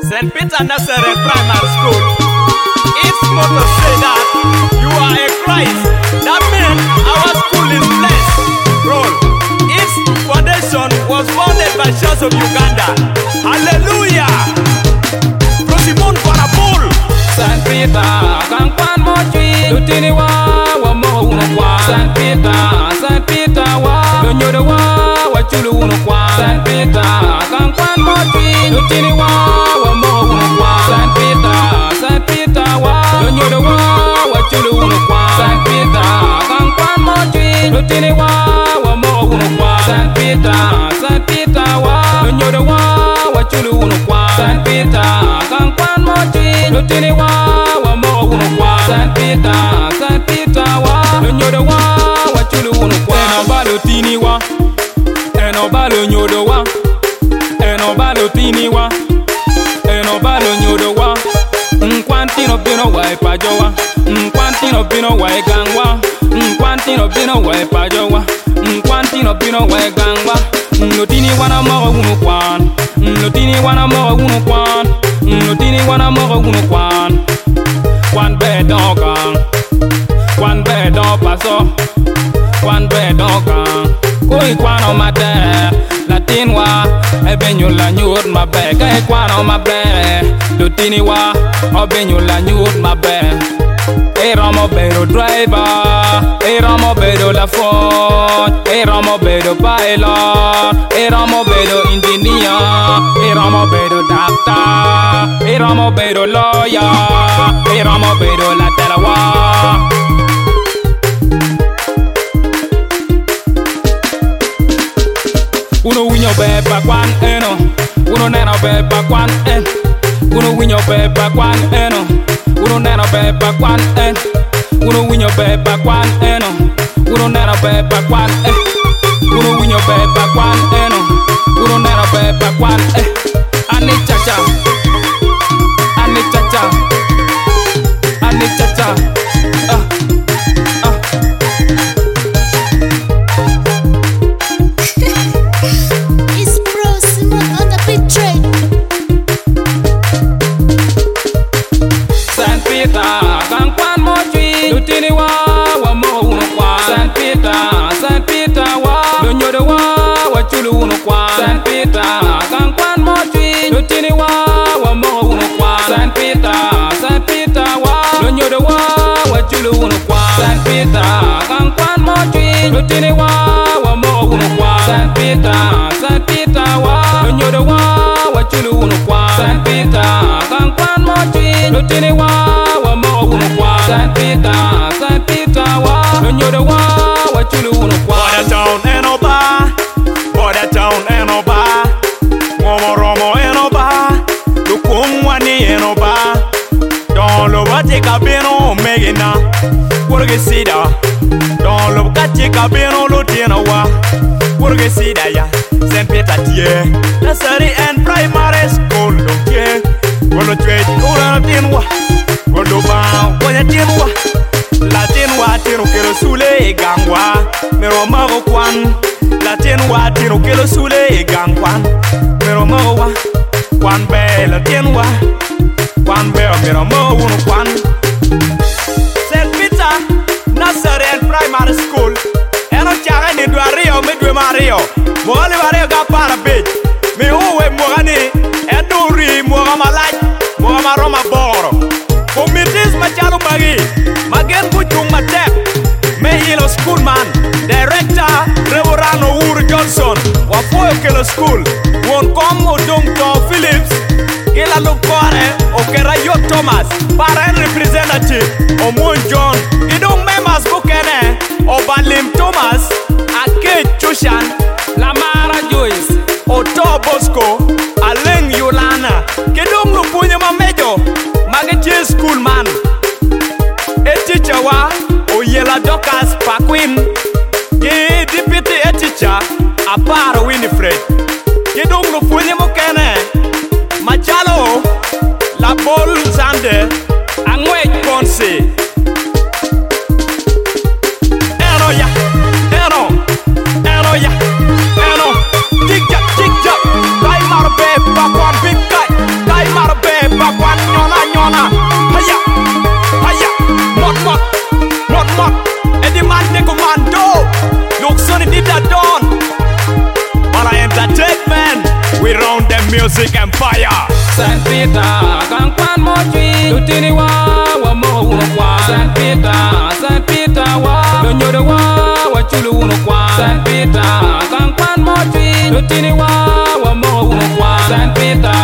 St. Peter Nazareth Primary School. Its motto say that you are a Christ. That means our school is blessed. Roll. Its foundation was founded by Church of Uganda. Hallelujah. Prosimon Parabul. St. Peter, Kangpan Mochi, Lutini wa mo uno kwa. St. Peter wa, Lonyoda wa chulu uno kwa. St. Peter, Kangpan Mochi, Lutini wa mo uno kwa. St. Peter wa, Lonyoda wa chulu uno kwa. St. Peter, Kangpan Mochi, Lutini wa mo uno kwa. St. Peter wa, Lonyoda wa chulu uno kwa. St. Peter, Kangpan Mochi, Lutini wa mo uno kwa. St. Peter wa, Lonyoda wa chulu uno kwa. Eno balo tini wa, eno balo nyodo wa, eno balo tini wa, eno balo nyodo wa. Nkwantino bino wa ipajo wa, nkwantino bino wa igangwa, nkwantino bino wa ipajo wa, nkwantino bino wa igangwa. Notini wana mo uno kwan, notini wana mo uno kwan, notini wana mo uno kwan. Kwan be dogan, kwan be do paso, kwan be dogan. Koi kwan o mate, Latin wa, ebenyo la nyut mabe. Kai kwan o mabe, Lutini wa, obenyo la nyut mabe. Eramo bedo driver, eramo bedo la phone, eramo bedo pilot, eramo bedo engineer, eramo bedo doctor, eramo bedo lawyer, eramo bedo la telawa. Uno winyo beba kwan eno, uno neno beba kwan en, uno winyo beba kwan eno, uno neno beba kwan en, uno winyo beba kwan eno, uno neno beba kwan en, uno winyo beba kwan eno, uno neno beba kwan en. Ani chacha, ani chacha, ani chacha. It's Bro Simon on the beat track. St. Peter, Kangpan Mochi, Lutini wa mo uno kwa. St. Peter wa, Lonyoda wa chulu uno kwa. St. Peter, Kangpan Mochi, Lutini wa mo uno kwa. St. Peter wa, Lonyoda wa chulu uno kwa. St. Peter, Kangpan Mochi, Lutini wa mo uno kwa. St. Peter wa, Lonyoda wa chulu uno kwa. St. Peter, Kangpan Mochi, Lutini wa mo uno kwa. St. Peter wa, Lonyoda wa chulu uno kwa. Border town enoba, border town enoba, Momoromo enoba, Lukumwani enoba, Don lo bate cabino megina, Burge sida, Don lo bate cabino lutina wa, Burge sida ya, St. Peter tie, Nursery and Primary School okay, Golo trade, Golo tinwa, Golo ba, Goya tinwa, Latin wa tino kelo sule gangwa, Mero mago kwan, Latin wa tino kelo sule gangwan, Mero mago wa, Kwan be Latin wa, Kwan be mero mago uno kwan. St. Peter Nursery and Primary School, Eno chaga ni duario me due mario, Mogani wario ga para bit, Me uwe mogani, Eduri mogama laj, mogama roma boro. Committees machalo magi, Magen kuchung matek, Mehilo Schoolman, Director Reverend Uru Johnson, Wafoyo Kelo School, Won Komo Dongto Phillips, Kila Lukore, Okerayo Thomas, Parent Representative, Omun John, Idung Members Bukene, Obalim Thomas, Ake Chushan, Lamara Joyce, Oto Bosco, Aleng Yolana, Kidung Lupunya Mamejo, Magachi Schoolman, a teacher wa, Oyela Docas Paquin, Ye Deputy a teacher, Apara Winifred, Kidung Lupunya Mokene, Machalo, La Bol Sande, Angwe Ponce. Eno ya, Eno, Tic-tac, Kai Marbe, Bakwan Big Kai, Kai Marbe. Ghana. Hiya, hiya, not, Eddie man the commando. Look, Sonny did that done. Mala Entertainment, we run the music empire. Saint Peter, Gangpan Mochi, Lutini wa mo uno kwa. Saint Peter wa, Lonyodo wa chulu uno kwa. Saint Peter, Gangpan Mochi, Lutini wa mo uno kwa. Saint Peter.